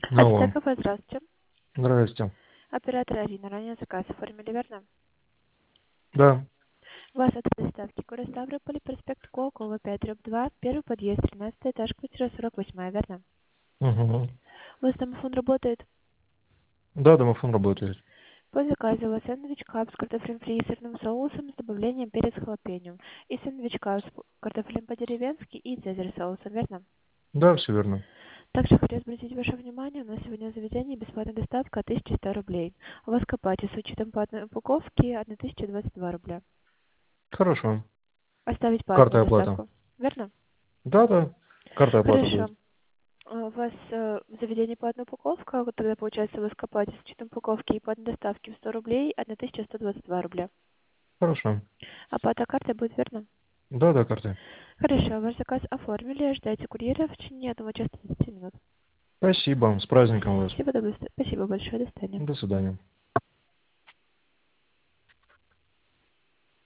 Алло, Ацтеков, здравствуйте. здрасте. Оператор Арина, ранее заказ оформили, верно? Да. У вас от доставки город Ставрополь, проспект Колокова, 5/2, первый подъезд, 13 этаж, квартира 48, верно? Угу. У вас домофон работает? Да, домофон работает. По заказу у вас сэндвич кап с картофелем фри и сырным соусом с добавлением перец халапеньо. И сэндвич кап с картофелем по-деревенски и цезарь соусом, верно? Да, все верно. Также хочу обратить ваше внимание, у нас сегодня в заведении бесплатная доставка 1100 рублей. У вас копати с учетом по одной упаковке 1022 рубля. Хорошо. Оставить платную Карта оплата. доставку. Верно? Да, да. Карта оплата Хорошо. будет. У вас в заведении платная упаковка, вот тогда получается вы скопаете с учетом упаковки и платной доставки в 100 рублей 1122 рубля. Хорошо. Оплата картой будет, верно? Да, да, карта. Хорошо, ваш заказ оформили, ждайте курьера в течение 1 часа 30 минут. Спасибо. С праздником вас. Спасибо большое, до свидания. До свидания.